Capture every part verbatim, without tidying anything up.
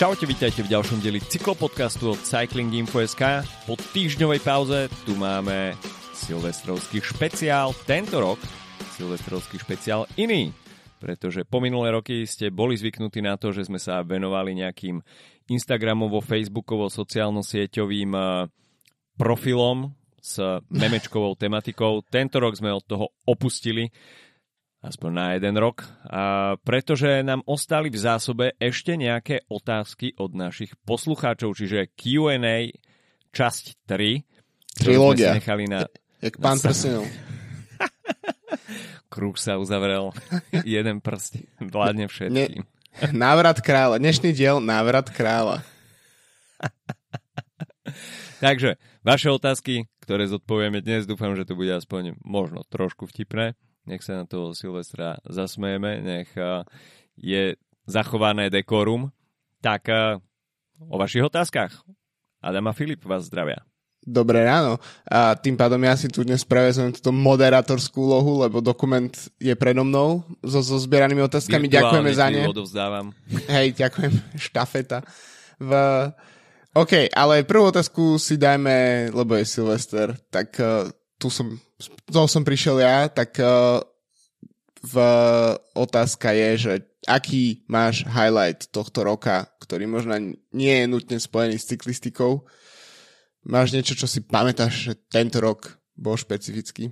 Čaute, vítajte v ďalšom dieli cyklopodcastu od Cycling Info bodka es ká. Po týždňovej pauze tu máme silvestrovský špeciál. Tento rok silvestrovský špeciál iný, pretože po minulé roky ste boli zvyknutí na to, že sme sa venovali nejakým Instagramovo, Facebookovo, sociálno-sieťovým profilom s memečkovou tematikou. Tento rok sme od toho opustili, aspoň na jeden rok, a pretože nám ostali v zásobe ešte nejaké otázky od našich poslucháčov, čiže Q and A časť tri. Trilógia. Na, Jak pán prstenov. Kruh sa uzavrel. Jeden prst vládne všetkým. Ne, návrat kráľa. Dnešný diel Návrat kráľa. Takže, vaše otázky, ktoré zodpovieme dnes, dúfam, že to bude aspoň možno trošku vtipné. Nech sa na toho Silvestra zasmejeme, nech uh, je zachované dekorum. Tak uh, o vašich otázkach. Adam a Filip vás zdravia. Dobré ráno. A tým pádom ja si tu dnes prevezmem túto moderátorskú úlohu, lebo dokument je predo mnou so, so zbieranými otázkami. Virtuálne ďakujeme za ne. Odovzdávam. Hej, ďakujem. Štafeta. V... OK, ale prvú otázku si dajme, lebo je Silvester, tak uh, tu som, toho som prišiel ja, tak uh, v, otázka je, že aký máš highlight tohto roka, ktorý možno nie je nutne spojený s cyklistikou. Máš niečo, čo si pamätáš, že tento rok bol špecifický?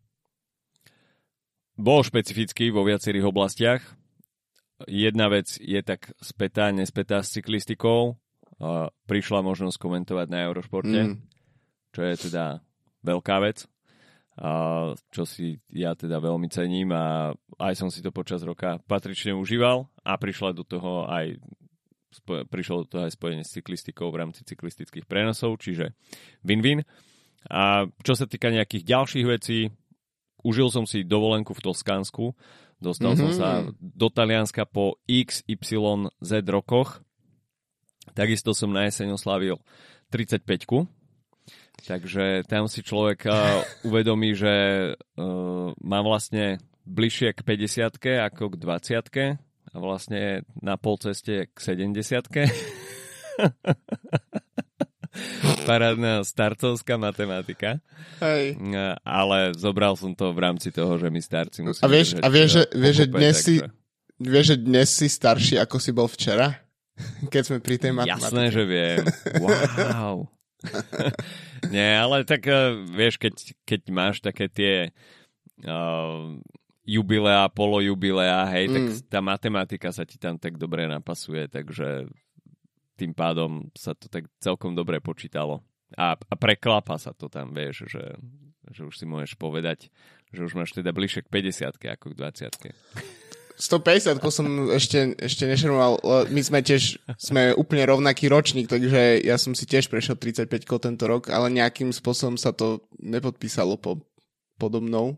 Bol špecifický vo viacerých oblastiach. Jedna vec je tak spätá, nespätá s cyklistikou. Uh, prišla možnosť komentovať na Eurošporte, mm. čo je teda veľká vec. Uh, čo si ja teda veľmi cením a aj som si to počas roka patrične užíval a prišla do toho aj spo- prišlo do toho aj spojenie s cyklistikou v rámci cyklistických prenosov, čiže win-win. A čo sa týka nejakých ďalších vecí, užil som si dovolenku v Toskánsku, dostal mm-hmm. som sa do Talianska po iks ypsilon zet rokoch, takisto som na jeseň oslávil tridsaťpäťku. Takže tam si človek uh, uvedomí, že uh, má vlastne bližšie k päťdesiatke ako k dvadsiatke a vlastne na pol ceste k sedemdesiatke. Parádna starcovská matematika. Hej. Uh, ale zobral som to v rámci toho, že my starci musíme... A vieš, a vieš, že, vieš, že dnes takže... si, vieš, že dnes si starší, ako si bol včera? Keď sme pri tej matematike. Jasné, že viem. Wow. Nie, ale tak vieš, keď, keď máš také tie uh, jubileá, polojubileá, hej, mm. tak tá matematika sa ti tam tak dobre napasuje, takže tým pádom sa to tak celkom dobre počítalo. A, a preklapa sa to tam, vieš, že, že už si môžeš povedať, že už máš teda bližšie k päťdesiatke ako k dvadsiatke. stopäťdesiat som ešte, ešte nešermoval. My sme tiež sme úplne rovnaký ročník, takže ja som si tiež prešiel tridsaťpäť tento rok, ale nejakým spôsobom sa to nepodpísalo po, podo mnou.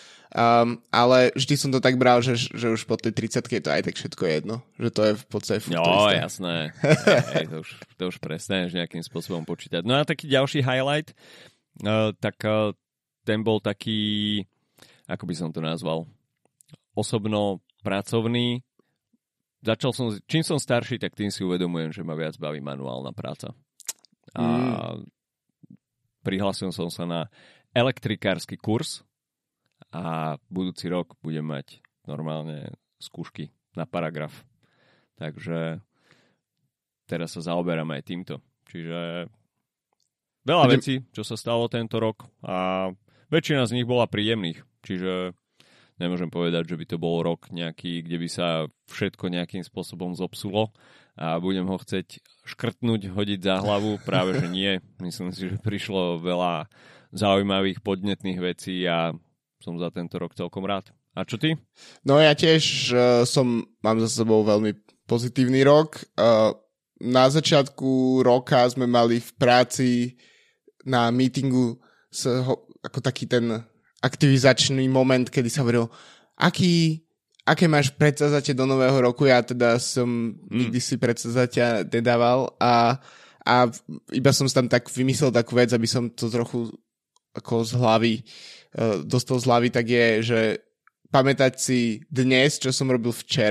Um, ale vždy som to tak bral, že, že už po tej tridsiatke je to aj tak všetko jedno. Že to je v podstate furt to isté. Jo, jasné. Hej, to, už, to už prestaneš nejakým spôsobom počítať. No a taký ďalší highlight, uh, tak uh, ten bol taký, ako by som to nazval, osobno pracovný. Začal som, čím som starší, tak tým si uvedomujem, že ma viac baví manuálna práca. A mm. prihlásil som sa na elektrikársky kurz a budúci rok budem mať normálne skúšky na paragraf. Takže teraz sa zaoberám aj týmto. Čiže veľa Budem... vecí, čo sa stalo tento rok a väčšina z nich bola príjemných. Čiže nemôžem povedať, že by to bol rok nejaký, kde by sa všetko nejakým spôsobom zopsulo a budem ho chcieť škrtnúť, hodiť za hlavu. Práve, že nie. Myslím si, že prišlo veľa zaujímavých, podnetných vecí a som za tento rok celkom rád. A čo ty? No ja tiež uh, som, mám za sebou veľmi pozitívny rok. Uh, na začiatku roka sme mali v práci na meetingu s, ho, ako taký ten aktivizačný moment, kedy sa hovoril, aký, aké máš predsavzatie do nového roku, ja teda som mm. nikdy si predsavzatia nedával a, a iba som si tam tak vymyslel takú vec, aby som to trochu ako z hlavy uh, dostal z hlavy, tak je, že pamätať si dnes, čo som robil včera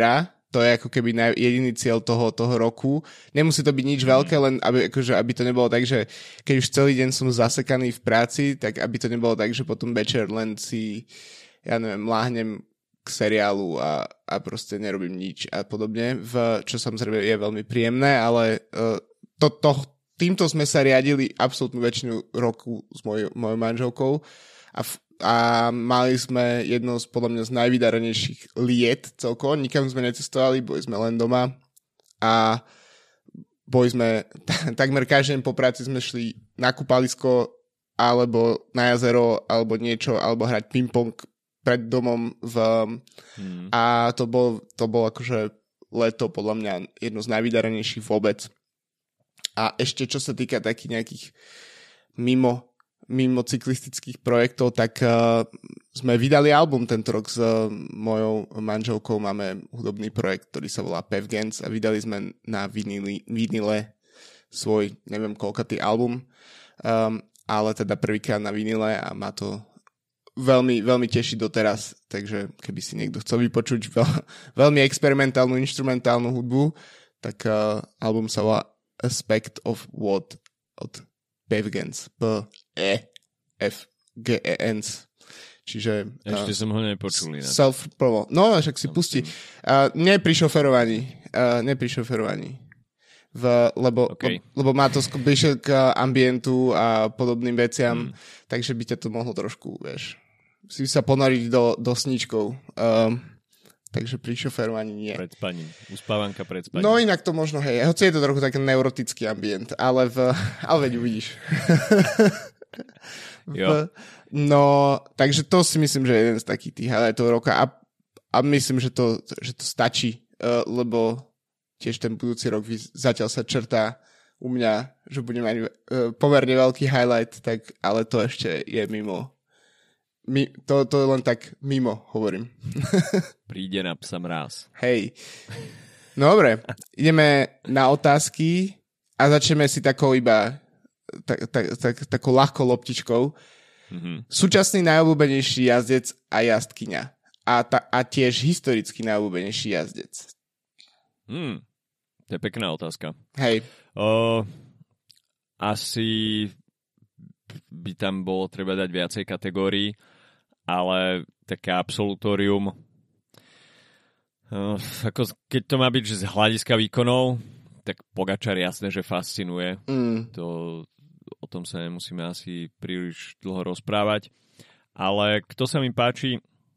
to je ako keby naj, jediný cieľ toho, toho roku. Nemusí to byť nič mm. veľké, len aby, akože, aby to nebolo tak, že keď už celý deň som zasekaný v práci, tak aby to nebolo tak, že potom večer len si, ja neviem, láhnem k seriálu a, a proste nerobím nič a podobne, v, čo samozrejme je veľmi príjemné, ale uh, to, to, týmto sme sa riadili absolútnu väčšinu roku s moj, mojou manželkou a v, a mali sme jedno z podľa mňa z najvydarenejších liet celkovo. Nikam sme necestovali, boli sme len doma a boli sme, takmer každý deň po práci sme šli na kúpalisko alebo na jazero alebo niečo, alebo hrať ping-pong pred domom v, hmm. a to bol, to bol akože leto podľa mňa jedno z najvydarenejších vôbec. A ešte čo sa týka takých nejakých mimo mimo cyklistických projektov, tak uh, sme vydali album tento rok s uh, mojou manželkou. Máme hudobný projekt, ktorý sa volá Pevgens a vydali sme na vinili, vinile svoj, neviem koľkatý album, um, ale teda prvýkrát na vinile a má to veľmi, veľmi teší doteraz, takže keby si niekto chcel vypočuť veľ, veľmi experimentálnu instrumentálnu hudbu, tak uh, album sa volá Aspect of What od Pevgens. P E F G E N S. Čiže... Ešte uh, som ho nepočul. Self-promo. No, však si pustí. Uh, nie pri šoferovaní. Uh, nie pri šoferovaní. V, lebo, okay. le, lebo má to bližšie k ambientu a podobným veciam, mm. takže by ťa to mohlo trošku, vieš, si sa ponoriť do, do sníčkov. Um, takže pri šoferovaní nie. Pred spaním. Uspávanka pred spaním. No inak to možno, hej. Hoci je to trochu taký neurotický ambient, ale v... Ale veď uvidíš. Jo. No, takže to si myslím, že je jeden z takých tých highlightov roka a, a myslím, že to, že to stačí, uh, lebo tiež ten budúci rok zatiaľ sa črtá u mňa, že budem mať uh, pomerne veľký highlight, tak, ale to ešte je mimo. Mi, to, to je len tak mimo, hovorím. Príde na psa mráz. Hej. No dobre, ideme na otázky a začneme si takou iba tak, tak, tak, takou ľahkou loptičkou. Mm-hmm. Súčasný najobľúbenejší jazdec a jazdkyňa. A, ta, a tiež historicky najobľúbenejší jazdec. Hmm, to je pekná otázka. Hej. Uh, asi by tam bolo treba dať viacej kategórií, ale také absolutórium. Uh, ako, keď to má byť že z hľadiska výkonov, tak Pogačar jasné, že fascinuje. Mm. To, o tom sa nemusíme asi príliš dlho rozprávať. Ale kto sa mi páči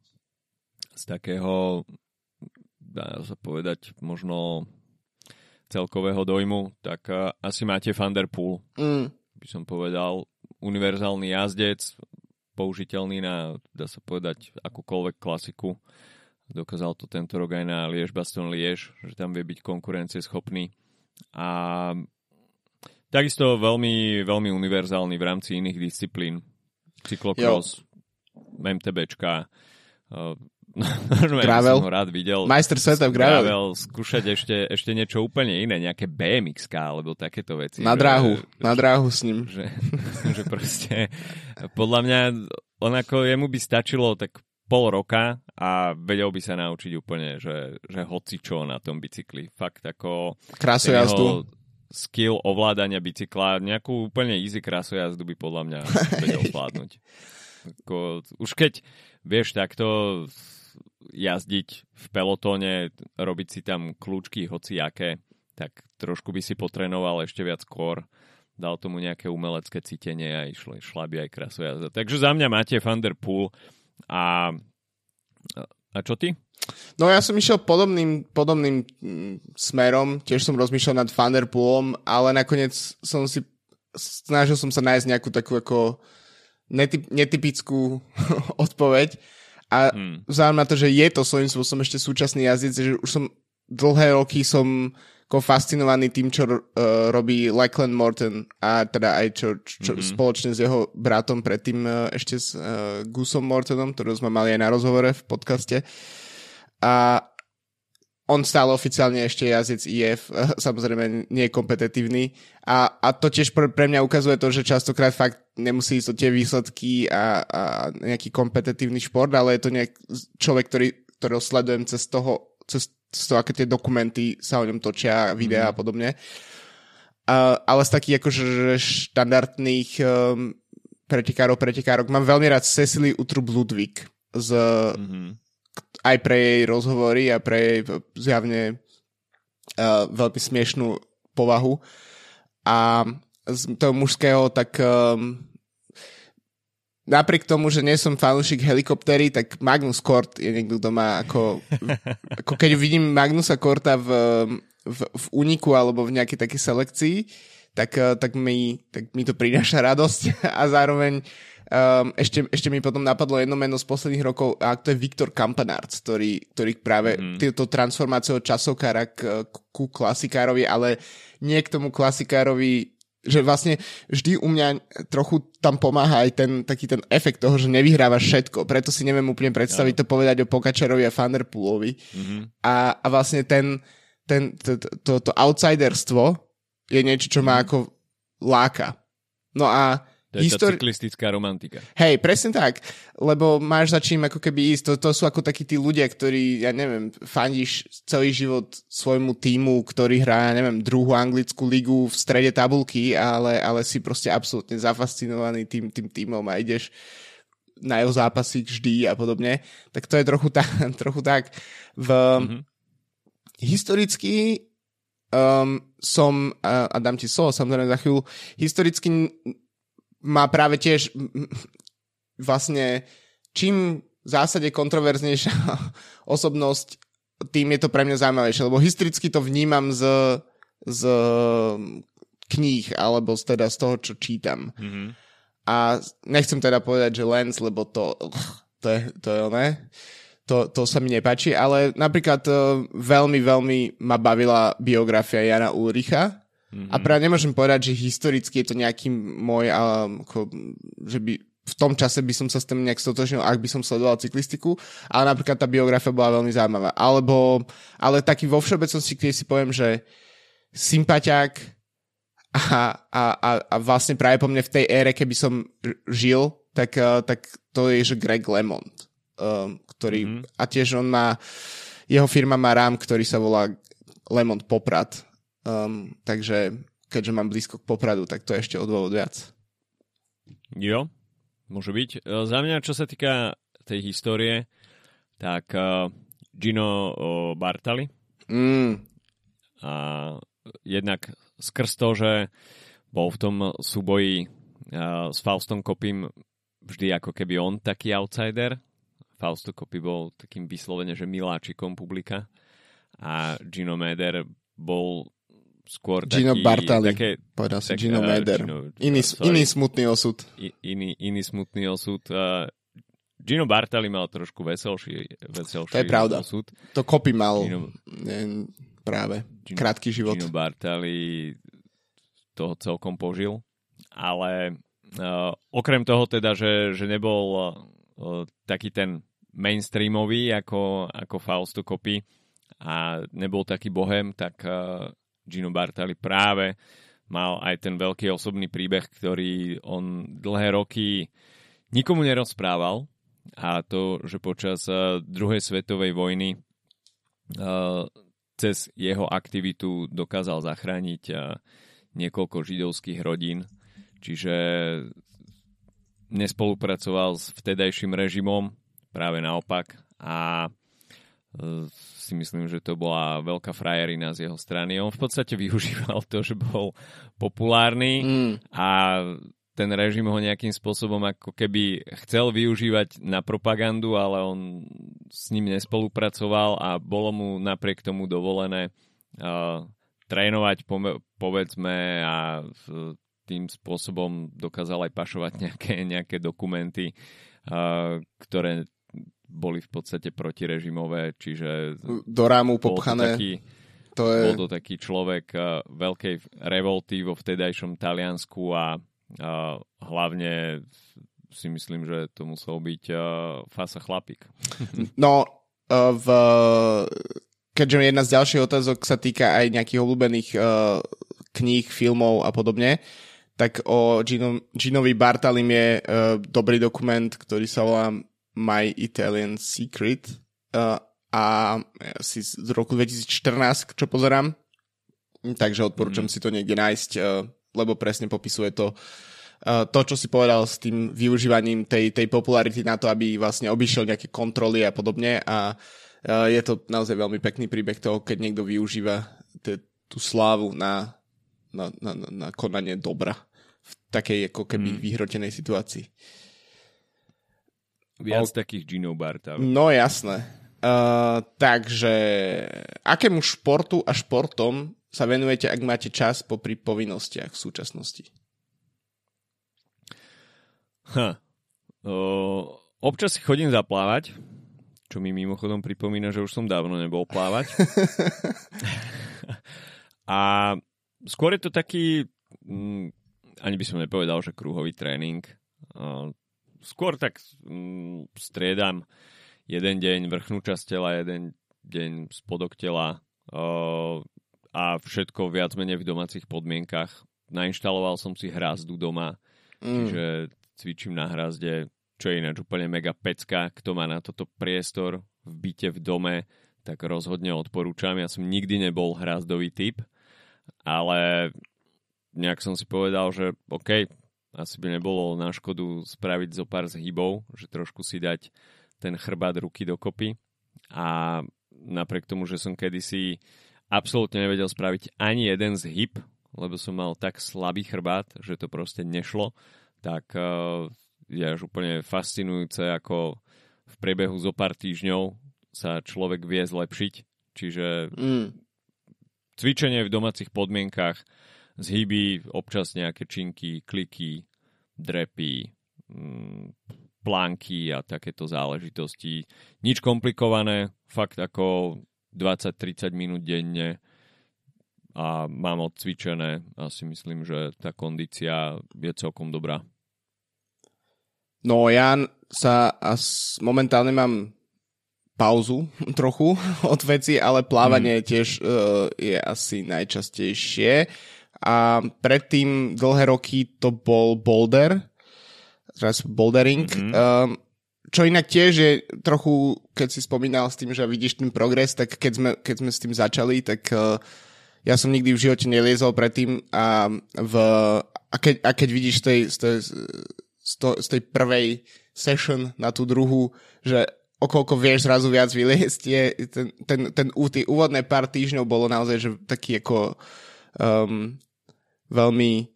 z takého, dá sa povedať, možno celkového dojmu, tak uh, asi máte Van der Poel. Mm. By som povedal, univerzálny jazdec, použiteľný na, dá sa povedať, akúkoľvek klasiku. Dokázal to tento rok aj na Liège-Bastogne-Liège, že tam vie byť konkurencieschopný. A takisto veľmi, veľmi univerzálny v rámci iných disciplín. Cyklocross, MTBčka, uh, gravel. Som ho rád videl. Majster sveta v gravel. gravel. Skúšať ešte, ešte niečo úplne iné, nejaké bé em iks-ka alebo takéto veci. Na dráhu, že, na dráhu s ním. Že, že proste, podľa mňa, on ako jemu by stačilo tak pol roka a vedel by sa naučiť úplne, že, že hocičo na tom bicykli. Fakt ako... Krásojazdu. Skill ovládania bicykla, nejakú úplne easy krásojazdu by podľa mňa vedel zvládnuť. Ako, už keď vieš takto jazdiť v pelotóne, robiť si tam kľúčky hociaké, tak trošku by si potrénoval ešte viac skôr, dal tomu nejaké umelecké cítenie a išlo, šla by aj krásojazda. Takže za mňa máte Van der Poel. A, a čo ty? No ja som išiel podobným, podobným mm, smerom, tiež som rozmýšľal nad Van der Poelom, ale nakoniec som si snažil som sa nájsť nejakú takú ako netyp, netypickú odpoveď a hmm. vzhľadom na to, že je to svojím spôsobom ešte súčasný jazdec, že už som dlhé roky som ako fascinovaný tým, čo uh, robí Lachlan Morton a teda aj čo, čo mm-hmm. spoločne s jeho bratom predtým uh, ešte s uh, Gusom Mortonom, ktorého sme mali aj na rozhovore v podcaste. A on stále oficiálne ešte jazdec í ef, uh, samozrejme nie je kompetitívny. A, a to tiež pre, pre mňa ukazuje to, že častokrát fakt nemusí ísť o tie výsledky a, a nejaký kompetitívny šport, ale je to nejak človek, ktorý, ktorého sledujem cez toho cez, cez to, aké tie dokumenty sa o ňom točia, videá mm. a podobne. Uh, ale z takých akože štandardných um, pretekárov, pretekárok mám veľmi rád Cecily Uttrup Ludwig z, mm-hmm. aj pre jej rozhovory a pre jej zjavne uh, veľmi smiešnú povahu. A z toho mužského, tak um, napriek tomu, že nie som fanúšik helikoptery, tak Magnus Kort je niekto, kto má ako, ako keď vidím Magnusa Korta v, v, v úniku alebo v nejakej takej selekcii, tak, tak, mi, tak mi to prináša radosť a zároveň um, ešte, ešte mi potom napadlo jedno meno z posledných rokov a to je Viktor Kampenaerts, ktorý, ktorý práve mm. týmto transformáciou časovkára k, ku klasikárovi, ale nie k tomu klasikárovi, že vlastne vždy u mňa trochu tam pomáha aj ten taký ten efekt toho, že nevyhrávaš všetko. Preto si neviem úplne predstaviť to povedať o Pogačarovi a Van der Poelovi. Mm-hmm. A, a vlastne ten, ten, to, to, to outsiderstvo je niečo, čo ma ako láka. No a to je histori- tá cyklistická romantika. Hej, presne tak, lebo máš za čím ako keby ísť. To, to sú ako takí tí ľudia, ktorí, ja neviem, fandíš celý život svojmu tímu, ktorý hrá, ja neviem, druhú anglickú ligu v strede tabulky, ale, ale si proste absolútne zafascinovaný tým, tým tímom a ideš na jeho zápasy vždy a podobne. Tak to je trochu, ta, trochu tak. V, mm-hmm. Historicky um, som, a, a dám ti slovo samozrejme za chvíľu, historicky má práve tiež vlastne čím v zásade kontroverznejšia osobnosť, tým je to pre mňa zaujímavejšie, lebo historicky to vnímam z, z kníh, alebo z, teda z toho, čo čítam. Mm-hmm. A nechcem teda povedať, že Lance, lebo to to je, to je oné, to, to sa mi nepáči, ale napríklad veľmi, veľmi ma bavila biografia Jana Ulricha. Mm-hmm. A práve nemôžem povedať, že historicky je to nejaký môj, um, ako, že by v tom čase by som sa s tým nejak stotožnil, ak by som sledoval cyklistiku, ale napríklad tá biografia bola veľmi zaujímavá. Alebo, ale taký vo všeobecnosti, keď si poviem, že sympatiák a, a, a, a vlastne práve po mne v tej ére, keby som žil, tak, uh, tak to je, že Greg LeMond, um, ktorý, mm-hmm. a tiež on má, jeho firma má rám, ktorý sa volá LeMond Poprad. Um, takže keďže mám blízko k Popradu, tak to je ešte o dôvod viac. Jo, môže byť. Za mňa, čo sa týka tej histórie, tak uh, Gino uh, Bartali. Mm. A jednak skrz to, že bol v tom súboji uh, s Faustom Kopim vždy ako keby on taký outsider. Fausto Coppi bol takým vyslovene, že miláčikom publika. A Gino Mäder bol skôr Gino taký... Bartali, také, povedal si tak, Gino Mäder. Iný, iný smutný osud. I, iný, iný smutný osud. Uh, Gino Bartali mal trošku veselší, veselší to je pravda. osud. To Coppi mal Gino, ne, práve Gino, krátky život. Gino Bartali toho celkom požil. Ale uh, okrem toho teda, že, že nebol uh, taký ten mainstreamový ako, ako Fausto Coppi a nebol taký bohem, tak uh, Gino Bartali práve mal aj ten veľký osobný príbeh, ktorý on dlhé roky nikomu nerozprával, a to, že počas uh, druhej svetovej vojny uh, cez jeho aktivitu dokázal zachrániť uh, niekoľko židovských rodín, čiže nespolupracoval s vtedajším režimom, práve naopak, a uh, si myslím, že to bola veľká frajerina z jeho strany. On v podstate využíval to, že bol populárny mm. a ten režim ho nejakým spôsobom ako keby chcel využívať na propagandu, ale on s ním nespolupracoval a bolo mu napriek tomu dovolené uh, trénovať, povedzme, a tým spôsobom dokázal aj pašovať nejaké, nejaké dokumenty, uh, ktoré boli v podstate protirežimové, čiže do rámu popchané. Taký, to je... Bol to taký človek uh, veľkej revolty vo vtedajšom Taliansku a uh, hlavne si myslím, že to musel byť uh, fasa chlapík. No, uh, v, keďže jedna z ďalších otázok sa týka aj nejakých obľúbených uh, kníh, filmov a podobne, tak o Gino, Ginovi Bartalim je uh, dobrý dokument, ktorý sa volá My Italian Secret, uh, a asi z roku dvetisícštrnásť, čo pozerám. Takže odporúčam mm. si to niekde nájsť, lebo presne popisuje to, to, čo si povedal s tým využívaním tej, tej popularity na to, aby vlastne obišiel nejaké kontroly a podobne. A je to naozaj veľmi pekný príbeh toho, keď niekto využíva t- tú slávu na, na, na, na konanie dobra v takej ako keby mm. vyhrotenej situácii. Viac o... takých Gino Barta. No jasné. Uh, takže akému športu a športom sa venujete, ak máte čas popri povinnostiach v súčasnosti? Ha. O, občas si chodím zaplávať, čo mi mimochodom pripomína, že už som dávno nebol plávať. A skôr je to taký, mm, ani by som nepovedal, že kruhový tréning. Uh, skôr tak mm, striedam jeden deň vrchnú časť tela, jeden deň spodok tela uh, a všetko viac menej v domácich podmienkach. Nainštaloval som si hrazdu doma, mm. čiže cvičím na hrazde, čo je ináč úplne mega pecka. Kto má na toto priestor v byte, v dome, tak rozhodne odporúčam. Ja som nikdy nebol hrazdový typ, ale nejak som si povedal, že OK, asi by nebolo na škodu spraviť zo pár zhybov, že trošku si dať ten chrbát ruky dokopy. A napriek tomu, že som kedysi absolútne nevedel spraviť ani jeden zhyb, lebo som mal tak slabý chrbát, že to proste nešlo, tak uh, je až úplne fascinujúce, ako v priebehu zo pár týždňov sa človek vie zlepšiť. Čiže mm. cvičenie v domácich podmienkach, zhyby, občas nejaké činky, kliky, drepy, mm, plánky a takéto záležitosti. Nič komplikované, fakt ako dvadsať tridsať minút denne a mám odcvičené a si myslím, že tá kondícia je celkom dobrá. No ja sa as, momentálne mám pauzu trochu od veci, ale plávanie mm. tiež uh, je asi najčastejšie. A predtým dlhé roky to bol boulder, teraz bouldering, mm-hmm. um, čo inak tiež je trochu, keď si spomínal s tým, že vidíš ten progres, tak keď sme, keď sme s tým začali, tak uh, ja som nikdy v živote neliezol predtým a, v, a, keď, a keď vidíš z tej, z, tej, z, to, z tej prvej session na tú druhú, že okoľko vieš zrazu viac vyliesť, je ten, ten, ten, ten úvodné pár týždňov bolo naozaj že taký ako um, veľmi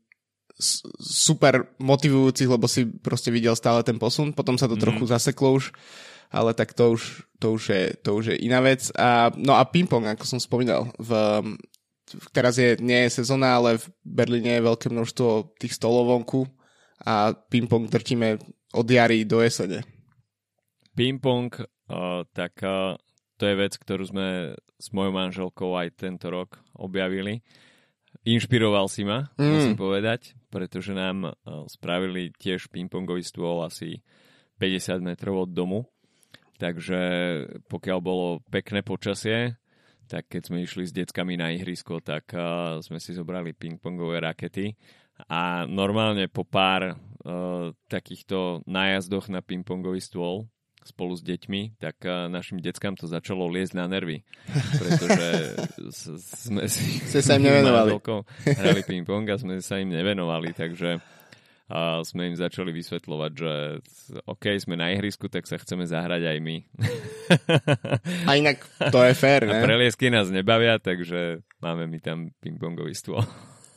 super motivujúcich, lebo si proste videl stále ten posun, potom sa to mm. trochu zaseklo už, ale tak to už, to už, je, to už je iná vec. A, no a ping-pong, ako som spomínal, v, teraz je, nie je sezóna, ale v Berlíne je veľké množstvo tých stolov vonku a ping-pong drtíme od jary do jesene. Ping-pong, uh, tak uh, to je vec, ktorú sme s mojou manželkou aj tento rok objavili. Inšpiroval si ma, mm. musím povedať, pretože nám uh, spravili tiež ping-pongový stôl asi päťdesiat metrov od domu. Takže pokiaľ bolo pekné počasie, tak keď sme išli s deckami na ihrisko, tak uh, sme si zobrali ping-pongové rakety. A normálne po pár uh, takýchto nájazdoch na ping-pongový stôl spolu s deťmi, tak uh, našim deckám to začalo liezť na nervy. Pretože s- sme si ste sa im nevenovali. Hrali ping-pong a sme sa im nevenovali, takže uh, sme im začali vysvetľovať, že OK, sme na ihrisku, tak sa chceme zahrať aj my. A inak to je fér, ne? A preliesky nás nebavia, takže máme my tam ping-pongový stôl.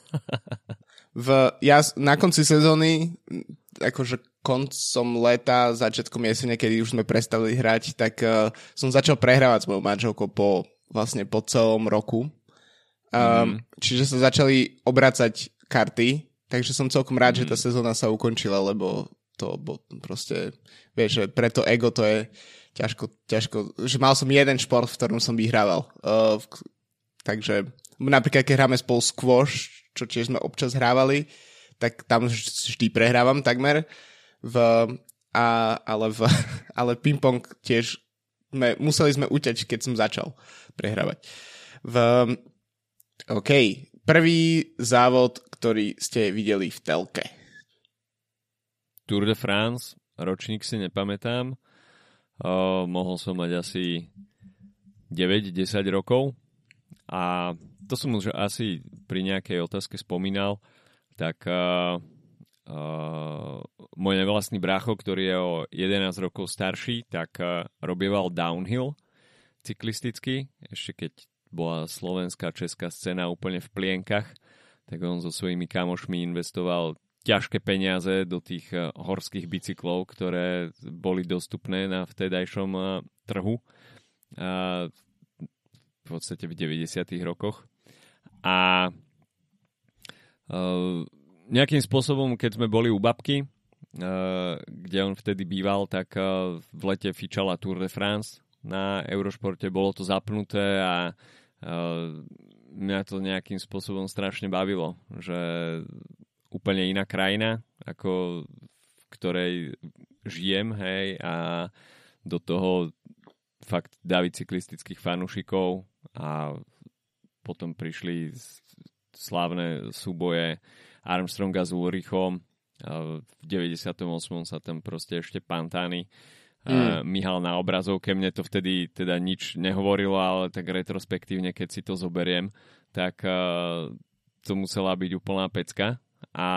V, ja na konci sezóny, akože koncom leta, začiatkom jesene, kedy už sme prestali hrať, tak uh, som začal prehrávať s mojou manželkou po, vlastne po celom roku. Um, mm. Čiže sa začali obracať karty, takže som celkom rád, mm. že tá sezóna sa ukončila, lebo to bo, proste, vieš, že pre to ego to je ťažko, ťažko, že mal som jeden šport, v ktorom som vyhrával. Uh, v, takže napríklad, keď hráme spolu squash, čo tiež sme občas hrávali, tak tam vždy prehrávam takmer. V, a, ale, v, ale ping-pong tiež sme, museli sme uťať, keď som začal prehrávať. V, OK. Prvý závod, ktorý ste videli v telke. Tour de France, ročník si nepamätám. O, mohol som mať asi deväť desať rokov. A to som už asi pri nejakej otázke spomínal, tak uh, uh, môj nevlastný brácho, ktorý je o jedenásť rokov starší, tak uh, robieval downhill cyklisticky, ešte keď bola slovenská, česká scéna úplne v plienkach, tak on so svojimi kamošmi investoval ťažké peniaze do tých uh, horských bicyklov, ktoré boli dostupné na vtedajšom uh, trhu. Uh, v podstate v deväťdesiatych rokoch. A uh, nejakým spôsobom, keď sme boli u babky, uh, kde on vtedy býval, tak uh, v lete fičala Tour de France na Eurošporte, bolo to zapnuté a uh, mňa to nejakým spôsobom strašne bavilo, že úplne iná krajina, ako v ktorej žijem, hej, a do toho fakt davy cyklistických fanúšikov a potom prišli slávne súboje Armstronga s Ulrichom. V deväťdesiatom ôsmom sa tam proste ešte Pantani mm. myhal na obrazovke. Mne to vtedy teda nič nehovorilo, ale tak retrospektívne, keď si to zoberiem, tak to musela byť úplná pecka. A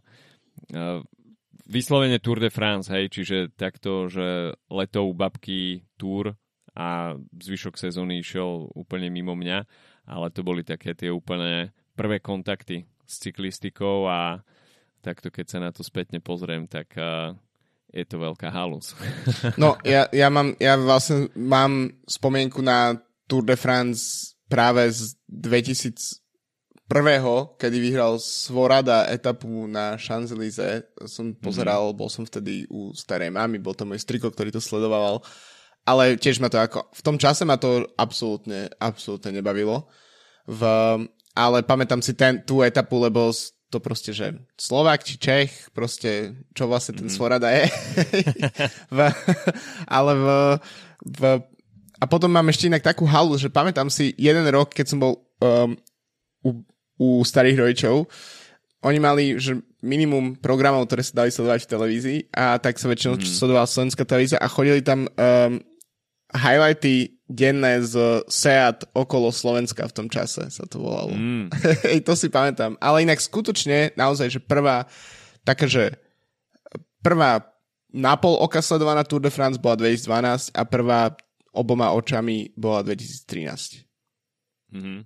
vyslovene Tour de France, hej, čiže takto, že leto u babky Tour a zvyšok sezóny išiel úplne mimo mňa, ale to boli také tie úplne prvé kontakty s cyklistikou a takto keď sa na to spätne pozriem, tak uh, je to veľká halus. No, ja, ja, mám, ja vlastne mám spomienku na Tour de France práve z dvetisícjeden, kedy vyhral Svorada etapu na Champs-Élysées. Som pozeral, mm-hmm. bol som vtedy u starej mamy, bol to môj striko, ktorý to sledoval. Ale tiež ma to ako... V tom čase ma to absolútne, absolútne nebavilo. V, ale pamätám si ten, tú etapu, lebo to proste, že Slovák či Čech, proste, čo vlastne ten mm-hmm. Svorada je. v, ale v, v... A potom mám ešte inak takú halu, že pamätám si jeden rok, keď som bol um, u, u starých rodičov, oni mali, že minimum programov, ktoré sa dali sledovať v televízii a tak sa väčšinou mm-hmm. sledovala slovenská televízia a chodili tam um, highlighty denné z Seat okolo Slovenska v tom čase, sa to volalo. Mm. To si pamätám. Ale inak skutočne, naozaj, že prvá taká, že prvá napol oka sledovaná Tour de France bola dvetisícdvanásť a prvá oboma očami bola dvetisíctrinásť. Mhm.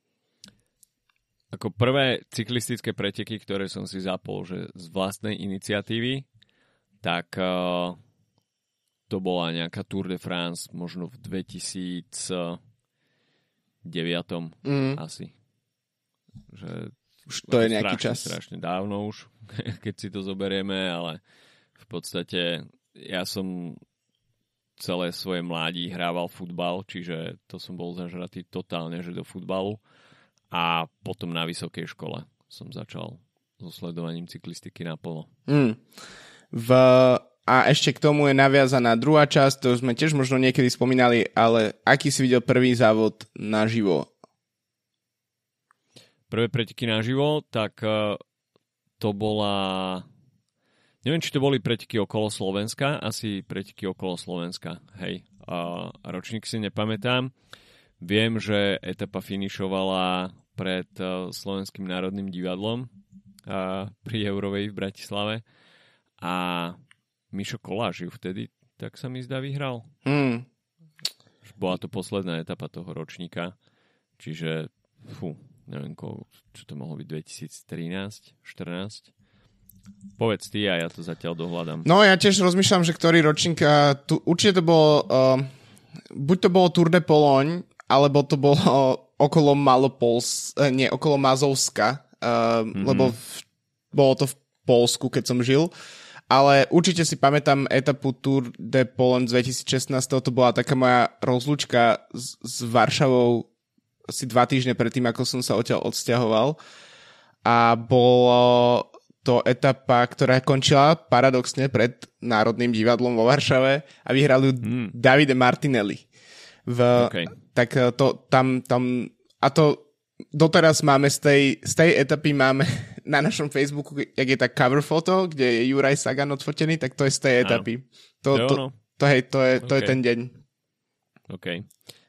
Ako prvé cyklistické preteky, ktoré som si zapol, že z vlastnej iniciatívy, tak uh, to bola nejaká Tour de France možno v dvetisícdeväť mm. asi. Že už to je nejaký strašne, čas. Strašne dávno už, keď si to zoberieme, ale v podstate ja som celé svoje mládí hrával futbal, čiže to som bol zažratý totálne, že do futbalu. A potom na vysokej škole som začal so sledovaním cyklistiky naplno. Mm. V, a ešte k tomu je naviazaná druhá časť, to sme tiež možno niekedy spomínali, ale aký si videl prvý závod naživo? Prvé preteky naživo, tak uh, to bola... Neviem, či to boli preteky okolo Slovenska, asi preteky okolo Slovenska, hej. Uh, ročník si nepamätám. Viem, že etapa finišovala pred uh, Slovenským národným divadlom uh, pri Eurovej v Bratislave a Mišo Koláš ju vtedy, tak sa mi zdá, vyhral. Hmm. Bola to posledná etapa toho ročníka, čiže fú, neviem, ko, čo to mohlo byť, dvetisíctrinásť, štrnásť. Povedz ty a ja to zatiaľ dohľadám. No ja tiež rozmýšľam, že ktorý ročník, tu, určite to bolo, uh, buď to bolo Tour de Pologne, alebo to bolo okolo Malopols, nie, okolo Mazovska, uh, mm-hmm. lebo v, bolo to v Polsku, keď som žil. Ale určite si pamätám etapu Tour de Pologne dvetisícšestnásť, to bola taká moja rozlúčka s, s Varšavou asi dva týždne predtým, ako som sa odtiaľ odsťahoval. A bolo to etapa, ktorá končila paradoxne pred Národným divadlom vo Varšave a vyhral ju mm. Davide Martinelli. V, okay. Tak to tam, tam a to doteraz máme z tej, z tej etapy máme na našom Facebooku, jak je tá cover foto, kde je Juraj Sagan odfotený, tak to je z tej etapy. To, to, to, hej, to, je, to okay. je ten deň. OK.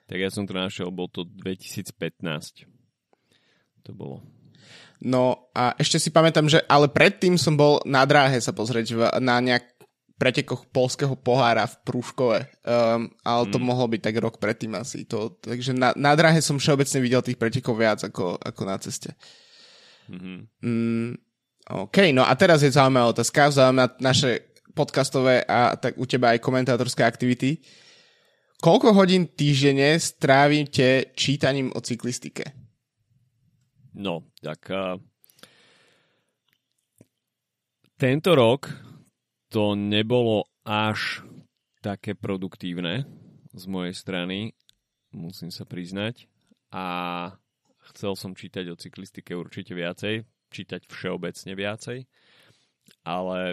Tak ja som to našiel, bol to dvetisícpätnásť. To bolo. No a ešte si pamätám, že ale predtým som bol na dráhe sa pozrieť v, na nejak pretekoch poľského pohára v Prúškove. Um, ale to mm. mohlo byť tak rok predtým asi. To, takže na, na dráhe som všeobecne videl tých pretekov viac ako, ako na ceste. Mm-hmm. Mm, OK, no a teraz je zaujímavá otázka. Zaujímavá naše podcastové a tak u teba aj komentátorské aktivity. Koľko hodín týždenne strávite čítaním o cyklistike? No, tak uh, tento rok to nebolo až také produktívne z mojej strany, musím sa priznať. A chcel som čítať o cyklistike určite viacej, čítať všeobecne viacej, ale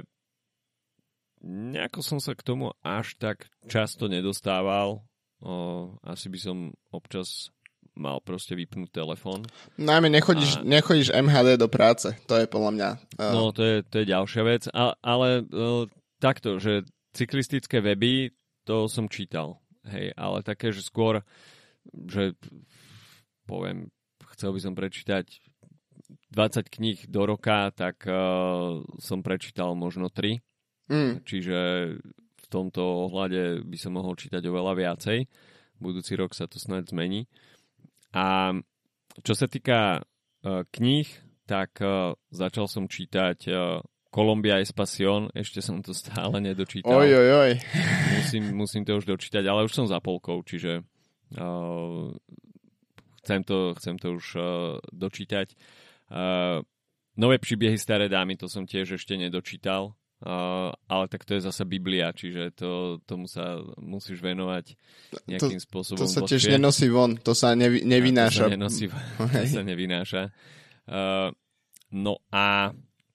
nejako som sa k tomu až tak často nedostával. O, asi by som občas mal proste vypnúť telefón. Najmä nechodíš, a... nechodíš em há dé do práce, to je podľa mňa... Uh... No, to je, to je ďalšia vec, a, ale uh, takto, že cyklistické weby, to som čítal, hej, ale také, že skôr, že poviem, chcel by som prečítať dvadsať kníh do roka, tak uh, som prečítal možno tri, mm. čiže v tomto ohľade by som mohol čítať oveľa viacej. Budúci rok sa to snáď zmení. A čo sa týka uh, kníh, tak uh, začal som čítať uh, Colombia Espación, ešte som to stále nedočítal. Oj, oj, oj. Musím, musím to už dočítať, ale už som za polkou, čiže uh, chcem, to, chcem to už uh, dočítať. Uh, Nové príbehy staré dámy, to som tiež ešte nedočítal. Uh, ale tak to je zasa Biblia, čiže to, tomu sa musíš venovať nejakým to, spôsobom. To sa tiež dlhšie. Nenosí von, to sa nevi, nevynáša. To sa, nenosí, to sa nevynáša. Uh, no a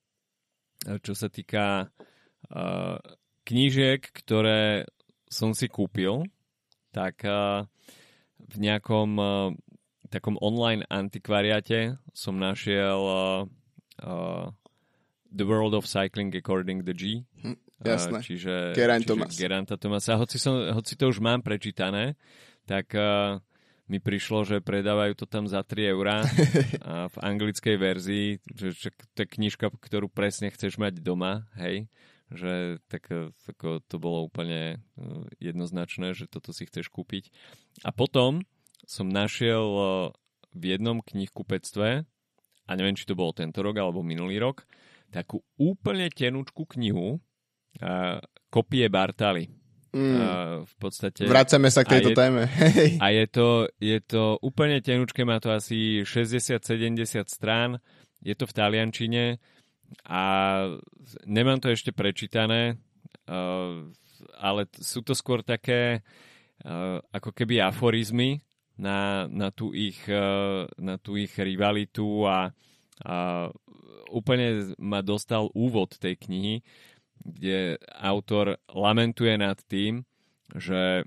čo sa týka uh, knížiek, ktoré som si kúpil, tak uh, v nejakom uh, takom online antikvariate som našiel uh, uh, The World of Cycling According to G. Hm, jasné. Uh, čiže, Geraint čiže Thomas. Gerainta Thomasa. Hoci, som, hoci to už mám prečítané, tak uh, mi prišlo, že predávajú to tam za tri eurá a v anglickej verzii, že, že to je knižka, ktorú presne chceš mať doma, hej, že tak, tak to bolo úplne jednoznačné, že toto si chceš kúpiť. A potom som našiel v jednom knihkupectve, a neviem, či to bolo tento rok alebo minulý rok, takú úplne tenučku knihu uh, Kopie Bartali. Mm. Uh, v podstate... Vracame sa k tejto a je, téme. A je to, je to úplne tenučké, má to asi šesťdesiat sedemdesiat strán, je to v taliančine a nemám to ešte prečítané, uh, ale sú to skôr také uh, ako keby aforizmy na, na, tú, ich, uh, na tú ich rivalitu a, a úplne ma dostal úvod tej knihy, kde autor lamentuje nad tým, že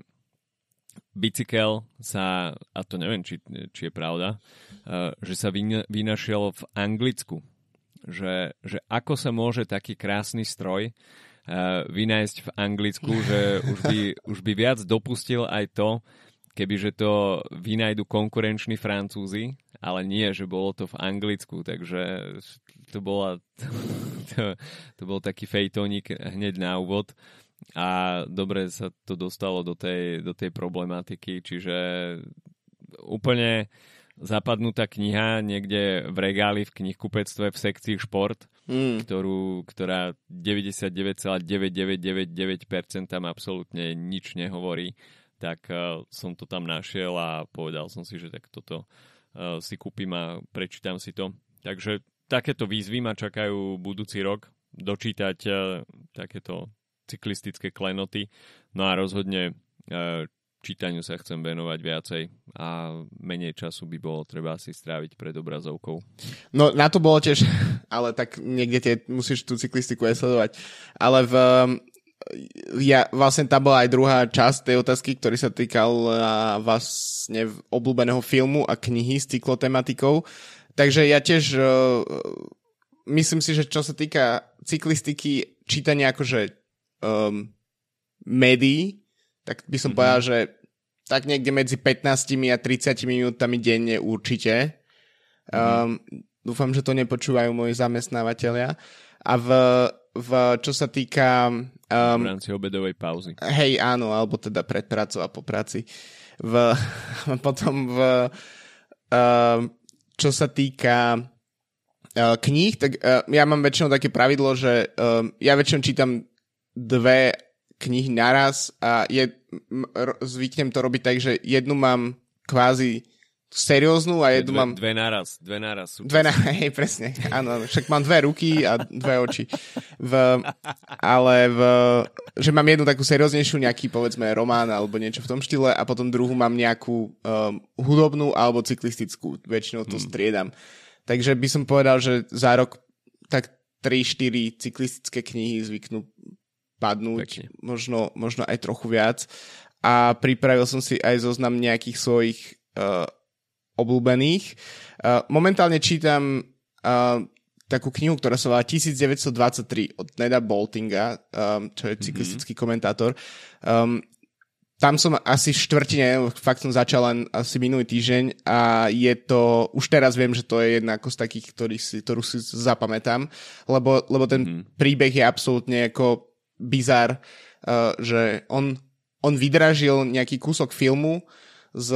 bicykel sa, a to neviem, či, či je pravda, že sa vynašiel v Anglicku. Že, že ako sa môže taký krásny stroj vynájsť v Anglicku, že už by, už by viac dopustil aj to, kebyže to vynajdu konkurenční Francúzi, ale nie, že bolo to v Anglicku, takže to, bola, to, to bol taký fejtónik hneď na úvod a dobre sa to dostalo do tej, do tej problematiky, čiže úplne zapadnutá kniha niekde v regáli v knihkupectve v sekcii šport, mm. ktorú, ktorá deväťdesiatdeväť celá deväťdesiatdeväť percent tam absolútne nič nehovorí, tak uh, som to tam našiel a povedal som si, že tak toto uh, si kúpim a prečítam si to. Takže takéto výzvy ma čakajú budúci rok, dočítať uh, takéto cyklistické klenoty, no a rozhodne uh, čítaniu sa chcem venovať viacej a menej času by bolo treba asi stráviť pred obrazovkou. No na to bolo tiež, ale tak niekde tie musíš tú cyklistiku aj sledovať. Ale v, ja, vlastne tá bola aj druhá časť tej otázky, ktorý sa týkal uh, vlastne obľúbeného filmu a knihy s cyklotematikou. Takže ja tiež uh, myslím si, že čo sa týka cyklistiky, čítania akože um, médií, tak by som mm-hmm. povedal, že tak niekde medzi pätnástimi a tridsiatimi minútami denne určite. Mm. Um, dúfam, že to nepočúvajú moji zamestnávateľia. A v, v čo sa týka... Um, v rámci obedovej pauzy. Hej, áno, alebo teda pred prácou a po práci. V, potom v... Um, čo sa týka uh, kníh, tak uh, ja mám väčšinou také pravidlo, že um, ja väčšinou čítam dve knihy naraz a je, m, r- zvyknem to robiť tak, že jednu mám kvázi serióznu a jednu dve, mám... Dve naraz, dve naraz. Dve na... Hej, presne, áno, však mám dve ruky a dve oči. V, ale v, že mám jednu takú serióznejšiu, nejaký povedzme román alebo niečo v tom štýle a potom druhú mám nejakú um, hudobnú alebo cyklistickú. Väčšinou to hmm. striedam. Takže by som povedal, že za rok tak tri štyri cyklistické knihy zvyknú padnúť, možno, možno aj trochu viac. A pripravil som si aj zoznam nejakých svojich uh, obľúbených. Uh, momentálne čítam uh, takú knihu, ktorá sa volá devätnásťstodvadsaťtri od Neda Boltinga, um, čo je cyklistický mm-hmm. komentátor. Um, tam som asi v štvrtine, fakt som začal len asi minulý týždeň a je to, už teraz viem, že to je jedna ako z takých, ktorý si, ktorú si zapamätám, lebo, lebo ten mm-hmm. príbeh je absolútne ako bizar, uh, že on, on vydražil nejaký kúsok filmu z,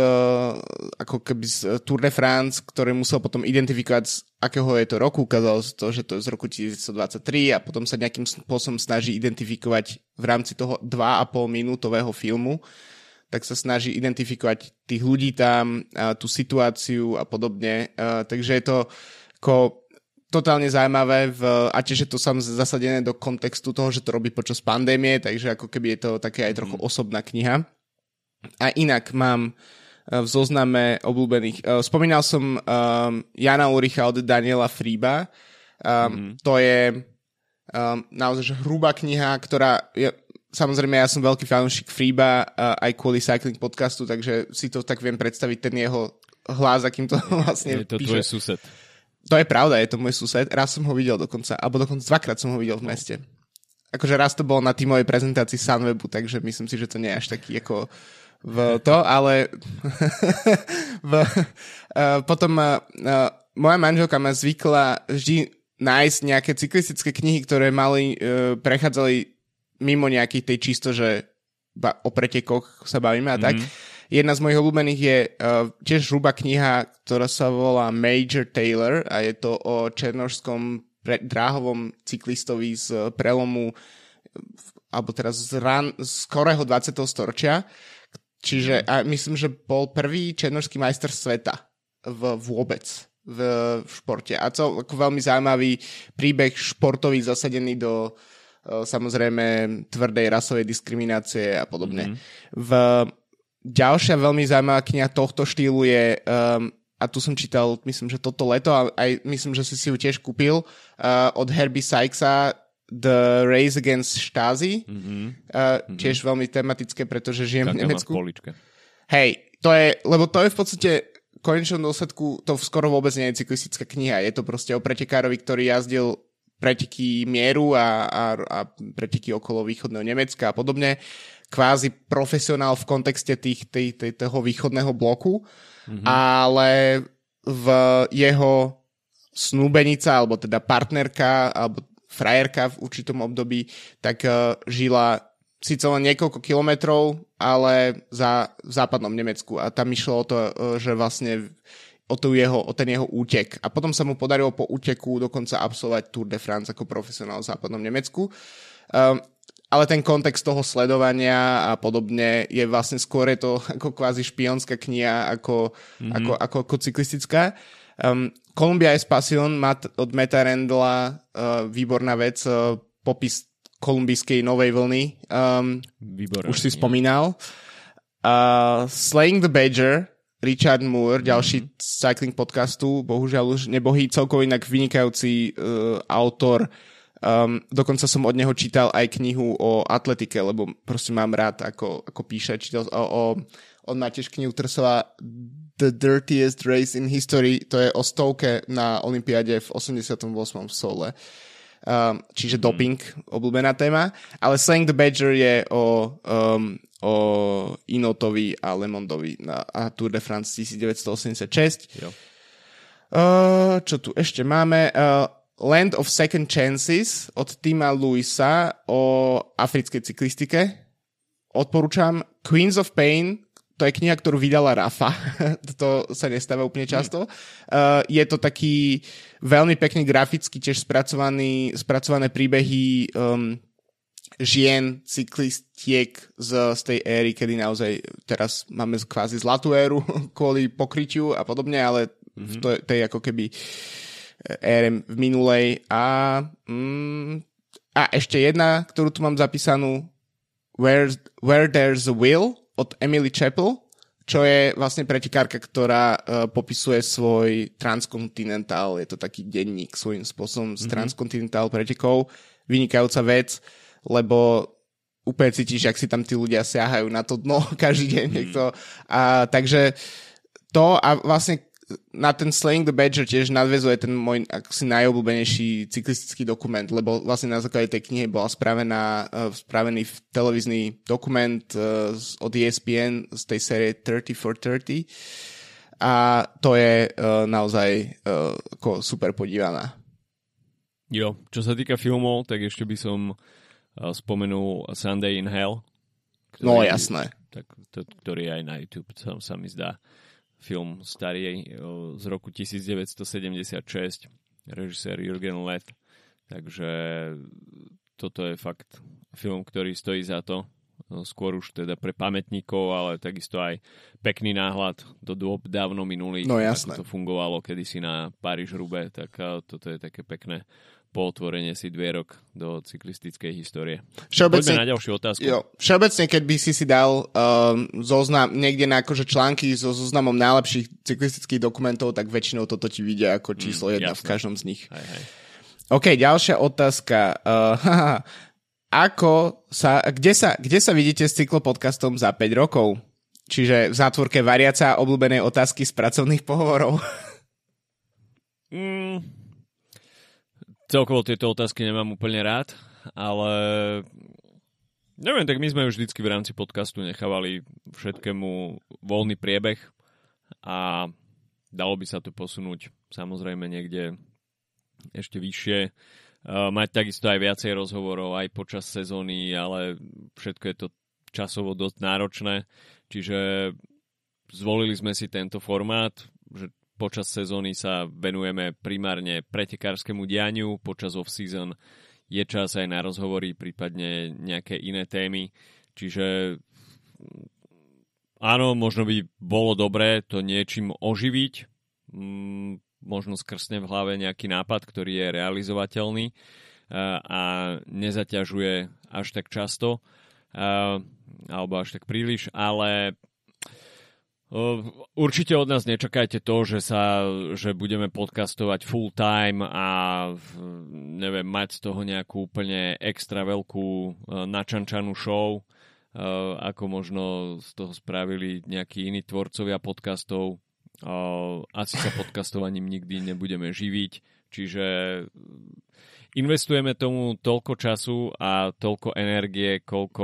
ako keby z Tour de France, ktoré musel potom identifikovať, z akého je to roku. Ukázalo sa to, že to je z roku devätnásťstodvadsaťtri a potom sa nejakým spôsobom snaží identifikovať v rámci toho dva a pol minútového filmu, tak sa snaží identifikovať tých ľudí tam, a tú situáciu a podobne. A, takže je to ako totálne zaujímavé v, a tiež je to samozrejme zasadené do kontextu toho, že to robí počas pandémie, takže ako keby je to také aj trochu osobná kniha. A inak mám v zozname obľúbených. Spomínal som um, Jana Ulricha od Daniela Frieba. Um, mm. To je um, naozaj hrubá kniha, ktorá... Je, samozrejme, ja som veľký fanúšik Frieba uh, aj kvôli Cycling podcastu, takže si to tak viem predstaviť, ten jeho hlas, akým to vlastne je to píše. Tvoj sused. To je pravda, je to môj sused. Raz som ho videl dokonca, alebo dokonca dvakrát som ho videl v meste. Akože raz to bolo na tímovej prezentácii Sunwebu, takže myslím si, že to nie je až taký ako v to, ale v, uh, potom uh, uh, moja manželka ma zvykla vždy nájsť nejaké cyklistické knihy, ktoré mali, uh, prechádzali mimo nejakej tej čisto, že ba, o pretekoch sa bavíme a mm-hmm. tak. Jedna z mojich obľúbených je uh, tiež hrubá kniha, ktorá sa volá Major Taylor a je to o černošskom pre, dráhovom cyklistovi z prelomu alebo teraz z ran, skorého dvadsiateho storočia. Čiže a myslím, že bol prvý černošský majster sveta v, vôbec v, v športe. A to ako veľmi zaujímavý príbeh športový zasadený do uh, samozrejme tvrdej rasovej diskriminácie a podobne. Mm-hmm. V ďalšia veľmi zaujímavá kniha tohto štýlu je, um, a tu som čítal, myslím, že toto leto, a aj myslím, že si si ju tiež kúpil, uh, od Herbie Sykesa, The Race Against Stasi. Mm-hmm. Uh, tiež mm-hmm. veľmi tematické, pretože žijem Kaká v Nemecku. Hej, to je, lebo to je v podstate v konečnom dôsledku, to skoro vôbec nie je cyklistická kniha. Je to proste o pretekárovi, ktorý jazdil preteky mieru a, a, a preteky okolo východného Nemecka a podobne. Kvázi profesionál v kontexte tých, tej, tej, toho východného bloku, mm-hmm. ale v jeho snúbenica, alebo teda partnerka, alebo frajerka v určitom období, tak uh, žila síce len niekoľko kilometrov, ale za v západnom Nemecku. A tam išlo o to, uh, že vlastne o, to jeho, o ten jeho útek. A potom sa mu podarilo po úteku dokonca absolvovať Tour de France ako profesionál v západnom Nemecku. Um, ale ten kontext toho sledovania a podobne je vlastne skôr je to ako kvázi špionská kniha ako, mm-hmm. ako, ako, ako cyklistická. Um, Columbia Espacion od Meta Randla, uh, výborná vec, uh, popis kolumbijskej novej vlny. Um, Výborné, už si spomínal. Uh, Slaying the Badger, Richard Moore, mm-hmm. ďalší cycling podcastu, bohužiaľ už nebohý, celkovo inak vynikajúci uh, autor. Um, dokonca som od neho čítal aj knihu o atletike, lebo proste mám rád, ako, ako píše. Čítal o, o, on má tiež knihu, ktorá sa volá The Dirtiest Race in History, to je o stovke na olympiáde v osemdesiatom ôsmom v Soule. Um, čiže doping, obľúbená téma. Ale Slaying the Badger je o, um, o Inotovi a Lemondovi na a Tour de France devätnásťstoosemdesiatšesť. Jo. Uh, čo tu ešte máme? Uh, Land of Second Chances od Tima Lewisa o africkej cyklistike. Odporúčam. Queens of Pain, to je kniha, ktorú vydala Rafa. To sa nestáva úplne často. Uh, je to taký veľmi pekný graficky, tiež spracovaný, spracované príbehy um, žien, cyklistiek z, z tej éry, kedy naozaj teraz máme kvázi zlatú éru kvôli pokrytiu a podobne, ale mm-hmm. v tej, tej ako keby ére v minulej. A, mm, a ešte jedna, ktorú tu mám zapísanú, Where, Where There's a Will od Emily Chappell, čo je vlastne pretekárka, ktorá uh, popisuje svoj transkontinentál. Je to taký denník svojím spôsobom z mm-hmm. transkontinentál pretekov. Vynikajúca vec, lebo úplne cítiš, jak si tam tí ľudia siahajú na to dno každý deň. Mm. To. A, takže to a vlastne na ten Slaying the Badger tiež nadväzuje ten môj asi najobľúbenejší cyklistický dokument, lebo vlastne na základe tej knihy bola spravená, uh, spravený televízny dokument uh, od E S P N z tej série thirty for thirty a to je uh, naozaj uh, ako super podívaná. Jo, čo sa týka filmov, tak ešte by som uh, spomenul Sunday in Hell. Ktorý, no jasné. Tak, to, ktorý aj na YouTube sa, sa mi zdá. Film starý z roku devätnásťstosedemdesiatšesť, režisér Jürgen Leth. Takže toto je fakt film, ktorý stojí za to. Skôr už teda pre pamätníkov, ale takisto aj pekný náhľad do dôb dávno minulých. No jasné. Ako to fungovalo kedysi na Paríž-Roubaix, tak toto je také pekné pootvorenie si dvierok do cyklistickej histórie. Poďme na ďalšiu otázku. Jo, všeobecne, keď by si si dal um, zoznam, niekde na akože články so zoznamom najlepších cyklistických dokumentov, tak väčšinou toto ti vidia ako číslo mm, jedna jasné. V každom z nich. Hej, hej. OK, ďalšia otázka. Uh, ako sa, kde sa, kde sa vidíte s cyklopodcastom za päť rokov? Čiže v zátvorke variaca obľúbenej otázky z pracovných pohovorov. mm. Celkovo tieto otázky nemám úplne rád, ale neviem, tak my sme už vždycky v rámci podcastu nechávali všetkému voľný priebeh a dalo by sa to posunúť samozrejme niekde ešte vyššie. Mať takisto aj viacej rozhovorov aj počas sezóny, ale všetko je to časovo dosť náročné, čiže zvolili sme si tento formát, že počas sezóny sa venujeme primárne pretekárskému dianiu, počas off-season je čas aj na rozhovory, prípadne nejaké iné témy. Čiže áno, možno by bolo dobré to niečím oživiť, možno skrsne v hlave nejaký nápad, ktorý je realizovateľný a nezaťažuje až tak často alebo až tak príliš, ale určite od nás nečakajte to, že sa, že budeme podcastovať full time a neviem, mať z toho nejakú úplne extra veľkú načančanú show, ako možno z toho spravili nejakí iní tvorcovia podcastov. Asi sa podcastovaním nikdy nebudeme živiť, čiže investujeme tomu toľko času a toľko energie, koľko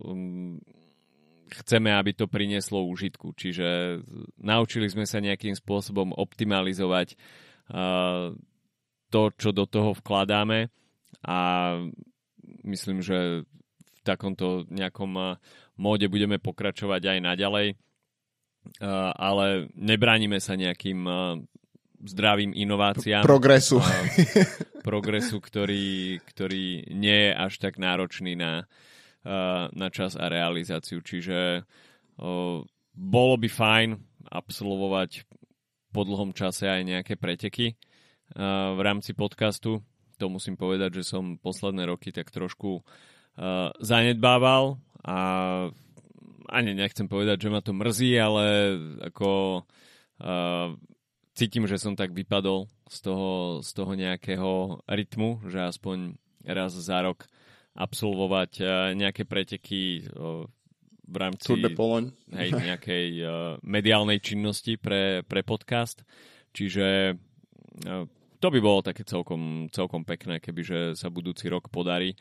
chceme, aby to prinieslo úžitku. Čiže naučili sme sa nejakým spôsobom optimalizovať uh, to, čo do toho vkladáme a myslím, že v takomto nejakom uh, móde budeme pokračovať aj naďalej, uh, ale nebránime sa nejakým uh, zdravým inováciám. Progresu. Uh, progresu, ktorý, ktorý nie je až tak náročný na na čas a realizáciu. Čiže o, bolo by fajn absolvovať po dlhom čase aj nejaké preteky a, v rámci podcastu. To musím povedať, že som posledné roky tak trošku a, zanedbával a ani nechcem povedať, že ma to mrzí, ale ako a, cítim, že som tak vypadol z toho, z toho nejakého rytmu, že aspoň raz za rok absolvovať uh, nejaké preteky uh, v rámci Tour de Pologne. Hej, nejakej uh, mediálnej činnosti pre, pre podcast. Čiže uh, to by bolo také celkom, celkom pekné, kebyže sa budúci rok podarí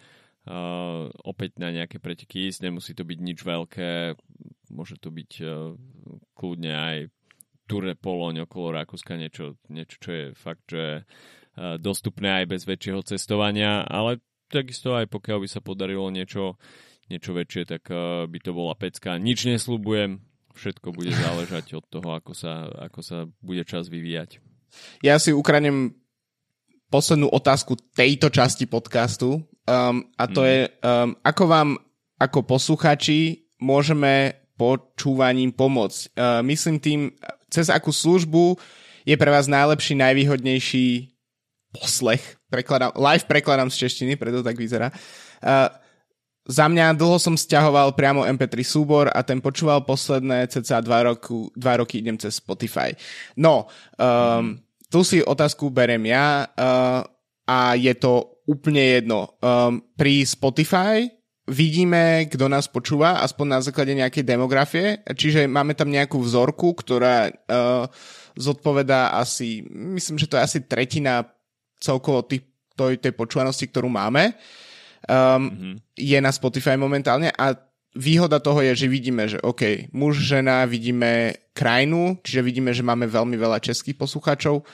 uh, opäť na nejaké preteky ísť. Nemusí to byť nič veľké, môže to byť uh, kľudne aj Tour de Pologne okolo Rakúska, niečo, niečo čo je fakt, že je uh, dostupné aj bez väčšieho cestovania, ale takisto aj pokiaľ by sa podarilo niečo, niečo väčšie, tak uh, by to bola pecka. Nič nesľubujem, všetko bude záležať od toho, ako sa, ako sa bude čas vyvíjať. Ja si ukradnem poslednú otázku tejto časti podcastu um, a to mm. je, um, ako vám ako posluchači môžeme počúvaním pomôcť. Uh, myslím tým, cez akú službu je pre vás najlepší, najvýhodnejší poslech. Prekladám, live prekladám z češtiny, preto tak vyzerá. Uh, za mňa dlho som sťahoval priamo em pé tri súbor a ten počúval posledné cca dva, roku, dva roky idem cez Spotify. No, um, mm. tu si otázku berem ja uh, a je to úplne jedno. Um, pri Spotify vidíme, kto nás počúva, aspoň na základe nejakej demografie, čiže máme tam nejakú vzorku, ktorá uh, zodpovedá asi, myslím, že to je asi tretina celkovo tých, tej, tej počúvanosti, ktorú máme. Um, mm-hmm. je na Spotify momentálne a výhoda toho je, že vidíme, že OK, muž, žena, vidíme krajinu, čiže vidíme, že máme veľmi veľa českých poslucháčov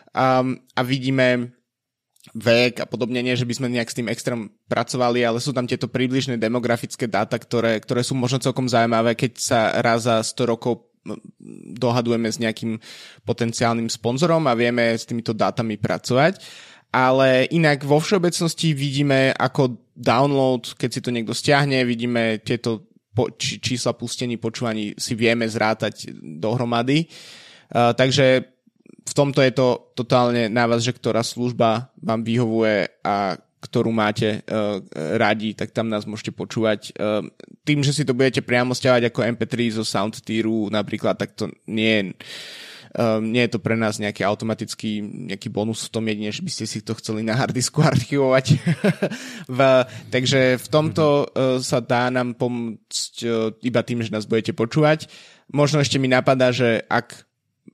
um, a vidíme vek a podobne, nie, že by sme nejak s tým extrém pracovali, ale sú tam tieto približné demografické dáta, ktoré, ktoré sú možno celkom zaujímavé, keď sa raz za sto rokov dohadujeme s nejakým potenciálnym sponzorom a vieme s týmito dátami pracovať. Ale inak vo všeobecnosti vidíme ako download, keď si to niekto stiahne, vidíme tieto po, či, čísla pustení, počúvaní si vieme zrátať dohromady. Uh, takže v tomto je to totálne na vás, že ktorá služba vám vyhovuje a ktorú máte uh, radi, tak tam nás môžete počúvať. Uh, tým, že si to budete priamo stiahovať ako em pé tri zo Soundtieru napríklad, tak to nie je... Um, nie je to pre nás nejaký automatický nejaký bonus v tom jedine, že by ste si to chceli na hardisku archivovať. v, takže v tomto uh, sa dá nám pomôcť uh, iba tým, že nás budete počúvať. Možno ešte mi napadá, že ak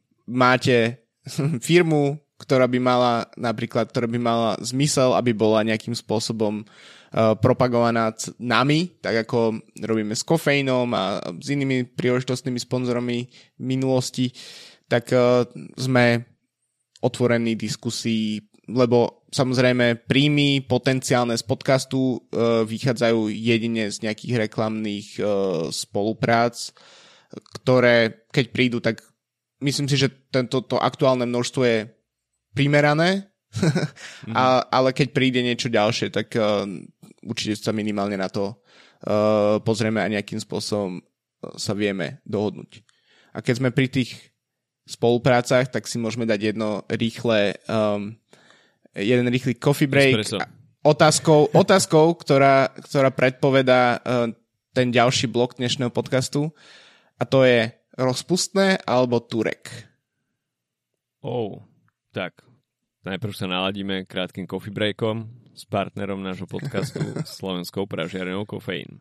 máte firmu, ktorá by mala napríklad, ktorá by mala zmysel, aby bola nejakým spôsobom uh, propagovaná c- nami, tak ako robíme s kofeínom a s inými príležitostnými sponzormi v minulosti, tak uh, sme otvorení diskusii, lebo samozrejme príjmy potenciálne z podcastu uh, vychádzajú jedine z nejakých reklamných uh, spoluprác, ktoré keď prídu, tak myslím si, že tento to aktuálne množstvo je primerané, mm. a, ale keď príde niečo ďalšie, tak uh, určite sa minimálne na to uh, pozrieme a nejakým spôsobom sa vieme dohodnúť. A keď sme pri tých spoluprácach, tak si môžeme dať jedno rýchle um, jeden rýchly coffee break otázkou, otázkou ktorá, ktorá predpovedá uh, ten ďalší blok dnešného podcastu a to je rozpustné alebo turek. Oh, tak najprv sa naladíme krátkym coffee breakom s partnerom nášho podcastu Slovenskou pražiareňou Kofeín.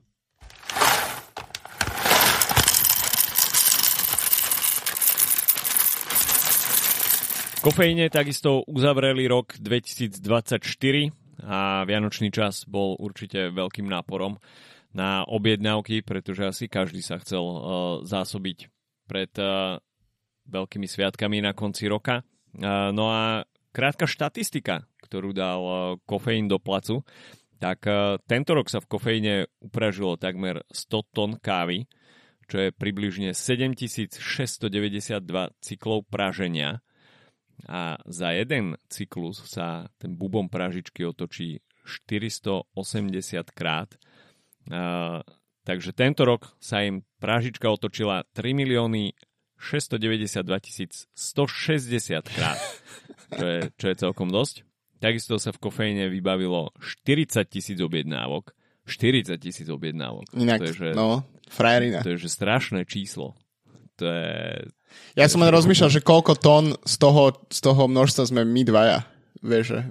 Kofeíne takisto uzavreli rok dvetisícdvadsaťštyri a vianočný čas bol určite veľkým náporom na objednávky, pretože asi každý sa chcel uh, zásobiť pred uh, veľkými sviatkami na konci roka. Uh, no a krátka štatistika, ktorú dal uh, Kofeín do placu, tak uh, tento rok sa v Kofeíne upražilo takmer sto tón kávy, čo je približne sedemtisícšesťstodeväťdesiatdva cyklov praženia. A za jeden cyklus sa ten bubom pražičky otočí štyristoosemdesiat krát. Uh, takže tento rok sa im pražička otočila tri milióny šesťstodeväťdesiatdva tisíc stošesťdesiat krát, čo je, čo je celkom dosť. Takisto sa v Kofeíne vybavilo štyridsať tisíc objednávok. štyridsať tisíc objednávok. Inak, to je, že, no, frajerina. To je že strašné číslo. To je... Ja som len rozmýšľal, že koľko tón z toho, z toho množstva sme my dvaja. Vieš, že...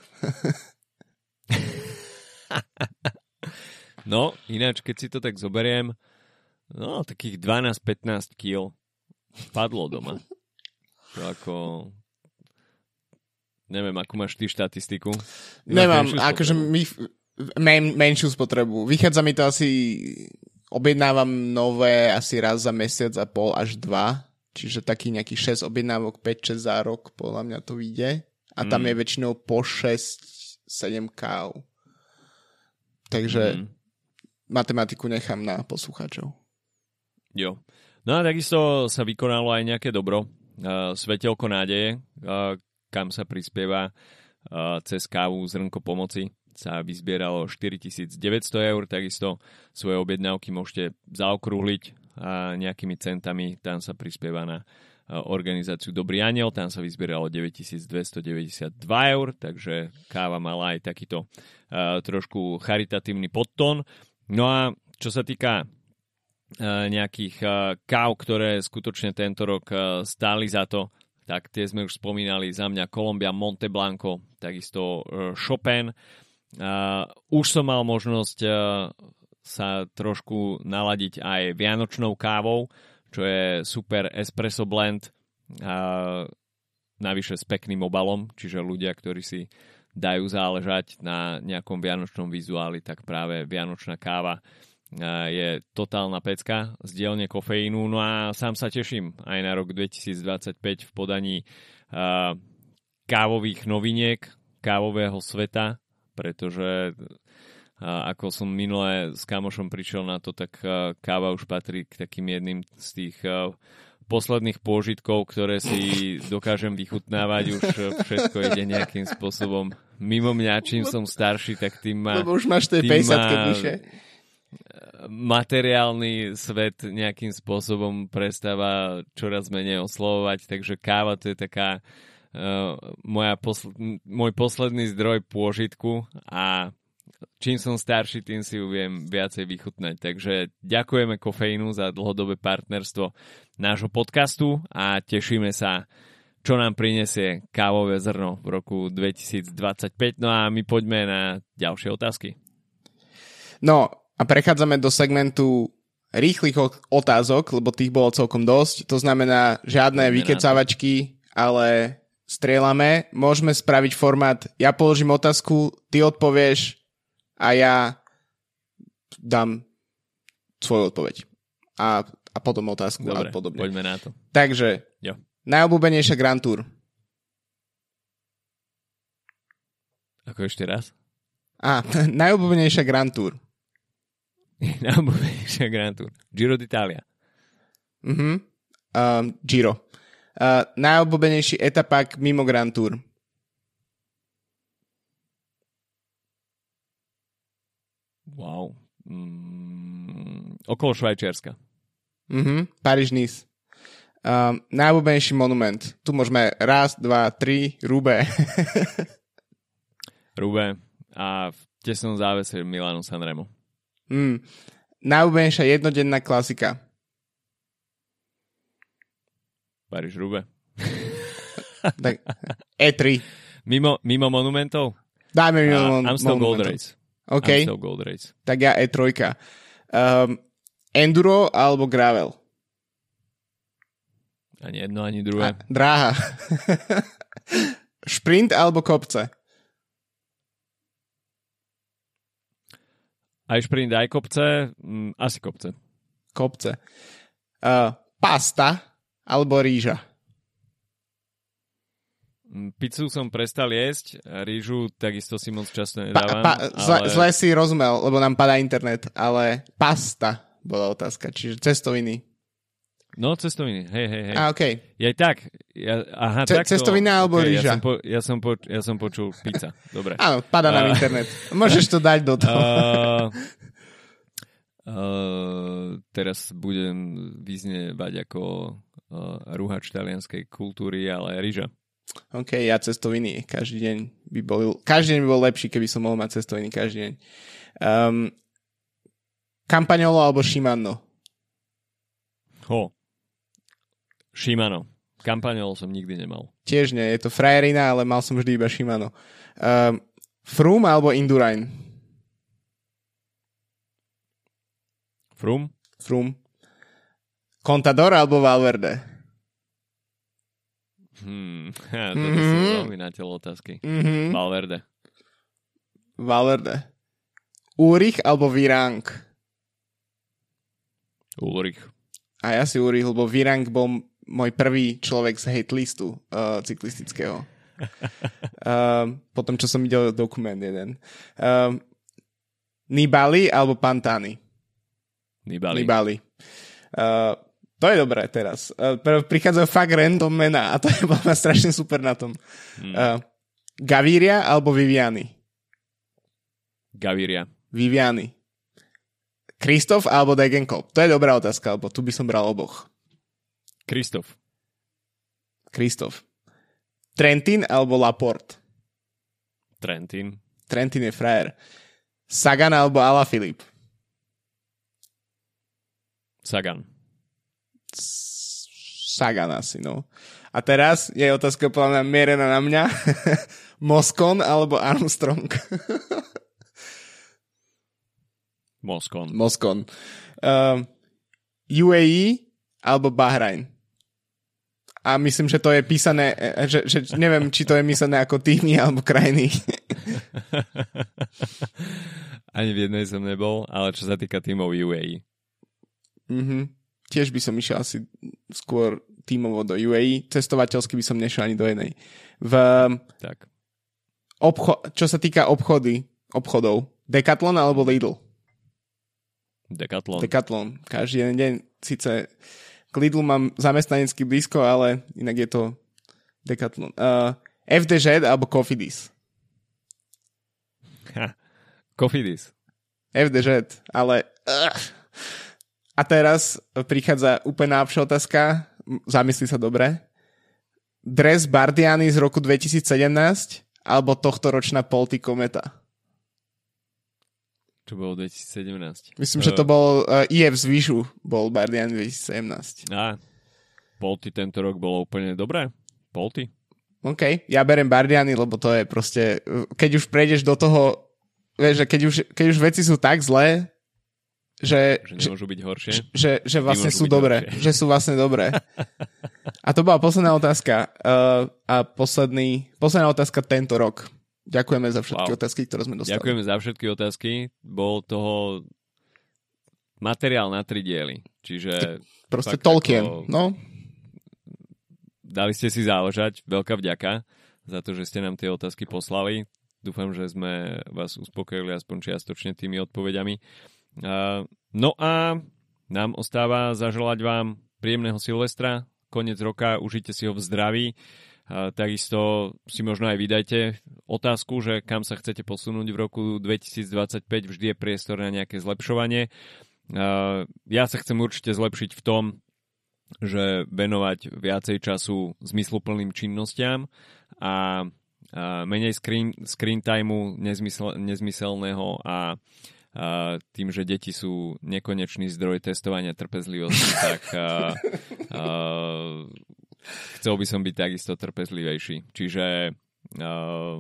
No, ináč, keď si to tak zoberiem, no, takých dvanásť pätnásť kíl padlo doma. To ako... Neviem, akú máš ty štatistiku. Nemám, akože my men, menšiu spotrebu. Vychádza mi to asi, objednávam nové asi raz za mesiac a pol až dva, čiže taký nejaký šesť objednávok, päť šesť za rok, podľa mňa to vyjde. A tam mm. je väčšinou po šesť sedem káv. Takže mm. matematiku nechám na poslucháčov. Jo. No a takisto sa vykonalo aj nejaké dobro. Uh, Svetelko nádeje, uh, kam sa prispieva uh, cez kávu Zrnko pomoci, sa vyzbieralo štyritisícdeväťsto eur, takisto svoje objednávky môžete zaokrúhliť uh, nejakými centami, tam sa prispieva na uh, organizáciu Dobrý aniel, tam sa vyzbieralo deväťtisícdvestodeväťdesiatdva eur, takže káva mala aj takýto uh, trošku charitatívny podtón. No a čo sa týka uh, nejakých uh, káv, ktoré skutočne tento rok uh, stáli za to, tak tie sme už spomínali, za mňa Colombia Monte Blanco, takisto uh, Chopin. Uh, už som mal možnosť uh, sa trošku naladiť aj vianočnou kávou, čo je super espresso blend, uh, navyše s pekným obalom, čiže ľudia, ktorí si dajú záležať na nejakom vianočnom vizuáli, tak práve vianočná káva je totálna pecka z dielne kofeínu. No a sám sa teším aj na rok dvetisícdvadsaťpäť v podaní uh, kávových noviniek, kávového sveta, pretože uh, ako som minule s kamošom prišiel na to, tak uh, káva už patrí k takým jedným z tých uh, posledných pôžitkov, ktoré si dokážem vychutnávať. Už všetko ide nejakým spôsobom mimo mňa. Čím som starší, tak tým ma... Lebo už máš tej päťdesiatke bližšie. Materiálny svet nejakým spôsobom prestáva čoraz menej oslovovať, takže káva to je taká uh, moja posl- môj posledný zdroj pôžitku a čím som starší, tým si ju viem viacej vychutnať. Takže ďakujeme Kofeínu za dlhodobé partnerstvo nášho podcastu a tešíme sa, čo nám prinesie kávové zrno v roku dvetisícdvadsaťpäť. No a my poďme na ďalšie otázky. No, a prechádzame do segmentu rýchlych otázok, lebo tých bolo celkom dosť. To znamená žiadne vykecávačky, ale strieľame. Môžeme spraviť formát, ja položím otázku, ty odpovieš a ja dám svoju odpoveď. A, a potom otázku. Dobre, a podobne. Poďme na to. Takže, jo. Najobľúbenejšia Grand Tour. Ako ešte raz? Á, najobľúbenejšia Grand Tour. Najobľúbenejšia Grand Tour. Giro d'Italia. Mhm. Um, Giro. Uh, najobľúbenejší etapák mimo Grand Tour. Wow. Mm, okolo Švajčiarska. Mhm. Paríž-Nice. Um, najobľúbenejší monument. Tu môžeme raz, dva, tri. Roubaix. Roubaix. A v tesnom závese Milano Sanremo. Mm. Najobľúbenejšia jednodenná klasika. Paríž-Roubaix. Tak, é tri. Mimo, mimo monumentov? Dáme mimo uh, mon- Amstel monumentov. Gold Race. Okay. Amstel Gold Race. Tak ja é tri. Um, enduro alebo gravel? Ani jedno, ani druhé. A, dráha. Šprint alebo kopce? Aj šprint, aj kopce. Mm, asi kopce. Kopce. Uh, pasta alebo rýža? Mm, pizzu som prestal jesť, rýžu takisto si moc často nedávam. Pa, pa, zle, ale... zle si rozumel, lebo nám padá internet, ale pasta bola otázka, čiže cestoviny. No, cestoviny, hej, hej, hej. A, okej. Okay. Ja tak. Ja, aha, Ce- takto. Cestovina alebo okay, rýža? Ja som, po, ja, som po, ja som počul pizza. Dobre. Áno, padá nám uh, internet. Môžeš to dať do toho. Uh, uh, teraz budem vyznievať ako uh, rúhač talianskej kultúry, ale rýža. OK, ja cestoviny. Každý deň by bol, každý deň by bol lepší, keby som mohol mať cestoviny každý deň. Um, Campagnolo alebo Shimano? Ho. Shimano. Campagnolo som nikdy nemal. Tiež nie, je to frajerina, ale mal som vždy iba Shimano. Um, Froome alebo Indurain? Froome? Froome. Contador alebo Valverde? Hmm, ja, toto mm-hmm. sú veľmi na telo otázky. Mm-hmm. Valverde. Valverde. Ulrich alebo Virang? Ulrich. A ja si Ulrich, lebo Virang bol môj prvý človek z hate listu uh, cyklistického. uh, potom, čo som videl dokument jeden. Uh, Nibali alebo Pantani? Nibali. Nibali. Uh, to je dobré teraz. Uh, prichádzajú fakt random mená a to je bolo strašne super na tom. Hmm. Uh, Gaviria alebo Viviani? Gaviria. Viviani. Kristof alebo Degenkolb? To je dobrá otázka, lebo tu by som bral oboch. Kristof. Kristof. Trentin alebo Laporte? Trentin. Trentin je frajer. Sagan alebo Alaphilippe? Sagan. Sagan asi, no. A teraz je otázka podľa mňa mierená na mňa. Moscon alebo Armstrong? Moscon. Moscon. Uh, U A E alebo Bahrain? A myslím, že to je písané, že, že neviem, či to je myslené ako týmy alebo krajiny. Ani v jednej som nebol, ale čo sa týka tímov U A E. Mhm. Tiež by som išiel asi skôr tímovo do U A E. Cestovateľsky by som nešiel ani do jednej. V, tak. Obcho- čo sa týka obchody, obchodov, Decathlon alebo Lidl? Decathlon. Decathlon. Každý jeden deň. Sice k Lidlu mám zamestnanecky blízko, ale inak je to Decathlon. Uh, F D Z alebo Cofidis? Ha, Cofidis. F D Z, ale... Uh. A teraz prichádza úplne najlepšia otázka. Zamysli sa dobre. Dres Bardiani z roku dvetisíc sedemnásť alebo tohtoročná Polti Kometa? Čo bolo dvetisíc sedemnásť? Myslím, uh, že to bol uh, I F z Výšu, bol Bardiani dvetisíc sedemnásť. Á, Polti tento rok bolo úplne dobré. Polti. OK, ja berem Bardiani, lebo to je proste, keď už prejdeš do toho, vieš, že keď už, keď už veci sú tak zlé, že, že nemôžu byť horšie. Že, že, že vlastne sú dobré. Horšie. Že sú vlastne dobré. A to bola posledná otázka. Uh, a posledný, posledná otázka tento rok. Ďakujeme za všetky wow. otázky, ktoré sme dostali. Ďakujeme za všetky otázky. Bol toho materiál na tri diely. Čiže... Proste Tolkien, ako... no. Dali ste si záležať. Veľká vďaka za to, že ste nám tie otázky poslali. Dúfam, že sme vás uspokojili aspoň čiastočne tými odpovediami. Uh, no a nám ostáva zaželať vám príjemného Silvestra, koniec roka, užite si ho v zdraví. Uh, takisto si možno aj vydajte otázku, že kam sa chcete posunúť v roku dvetisícdvadsaťpäť, vždy je priestor na nejaké zlepšovanie. Uh, ja sa chcem určite zlepšiť v tom, že venovať viacej času zmysluplným činnostiam a, a menej screen, screen timeu nezmysel, nezmyselného a Uh, tým, že deti sú nekonečný zdroj testovania trpezlivosti, tak uh, uh, chcel by som byť takisto trpezlivejší. Čiže, uh,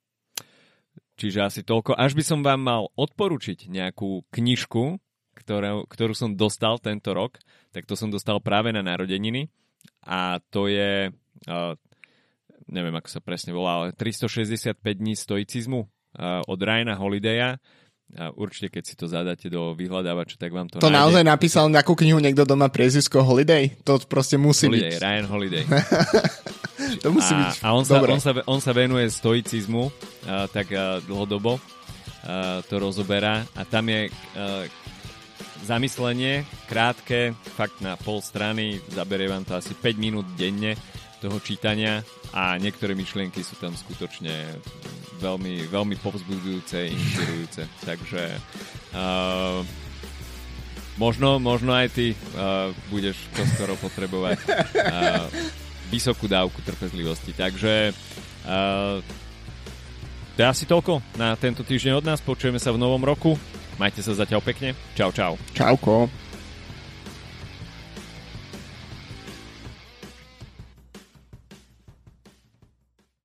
čiže asi toľko. Až by som vám mal odporučiť nejakú knižku, ktorú, ktorú som dostal tento rok, tak to som dostal práve na narodeniny a to je, uh, neviem ako sa presne volá, ale tristošesťdesiatpäť dní stoicizmu uh, od Ryana Holidaya. A určite, keď si to zadáte do vyhľadávača, tak vám to To nájde. Naozaj napísal nejakú knihu niekto doma priezvisko Holiday? To proste musí Holiday, byť. Ryan Holiday. To musí a, byť A on sa, dobre. on, sa, on sa venuje stoicizmu, a, tak a, dlhodobo a, to rozoberá. A tam je a, zamyslenie krátke, fakt na pol strany, zaberie vám to asi päť minút denne toho čítania a niektoré myšlienky sú tam skutočne veľmi, veľmi povzbudzujúce, inšpirujúce. Takže uh, možno, možno aj ty uh, budeš čoskoro potrebovať uh, vysokú dávku trpezlivosti. Takže uh, to je asi toľko na tento týždeň od nás. Počujeme sa v novom roku. Majte sa zatiaľ pekne. Čau, čau. Čauko.